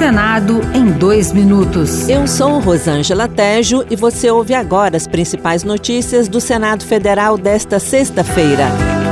Senado em 2 minutos. Eu sou Rosângela Tejo e você ouve agora as principais notícias do Senado Federal desta sexta-feira.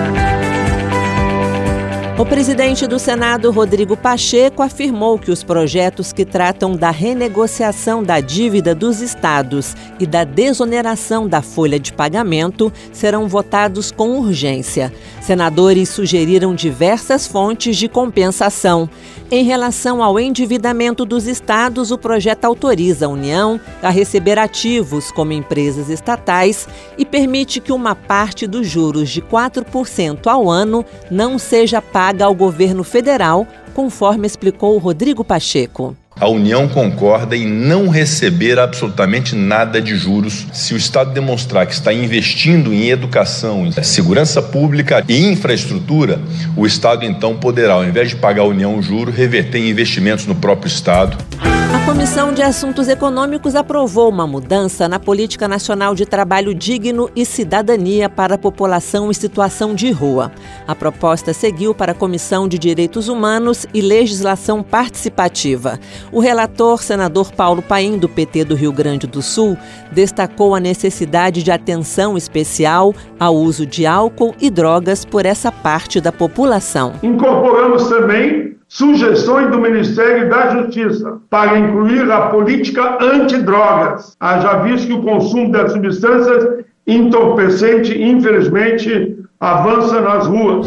O presidente do Senado, Rodrigo Pacheco, afirmou que os projetos que tratam da renegociação da dívida dos estados e da desoneração da folha de pagamento serão votados com urgência. Senadores sugeriram diversas fontes de compensação. Em relação ao endividamento dos estados, o projeto autoriza a União a receber ativos como empresas estatais e permite que uma parte dos juros de 4% ao ano não seja paga ao governo federal, conforme explicou Rodrigo Pacheco. A União concorda em não receber absolutamente nada de juros se o Estado demonstrar que está investindo em educação, em segurança pública e infraestrutura. O Estado então poderá, ao invés de pagar a União juros, reverter em investimentos no próprio Estado. A Comissão de Assuntos Econômicos aprovou uma mudança na Política Nacional de Trabalho Digno e Cidadania para a população em situação de rua. A proposta seguiu para a Comissão de Direitos Humanos e Legislação Participativa. O relator, senador Paulo Paim, do PT do Rio Grande do Sul, destacou a necessidade de atenção especial ao uso de álcool e drogas por essa parte da população. Incorporamos também sugestões do Ministério da Justiça para incluir a política antidrogas, haja visto que o consumo das substâncias entorpecentes, infelizmente, avança nas ruas.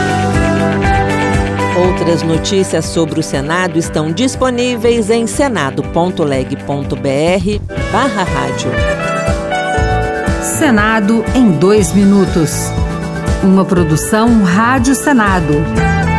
Outras notícias sobre o Senado estão disponíveis em senado.leg.br/rádio. Senado em 2 minutos. Uma produção Rádio Senado.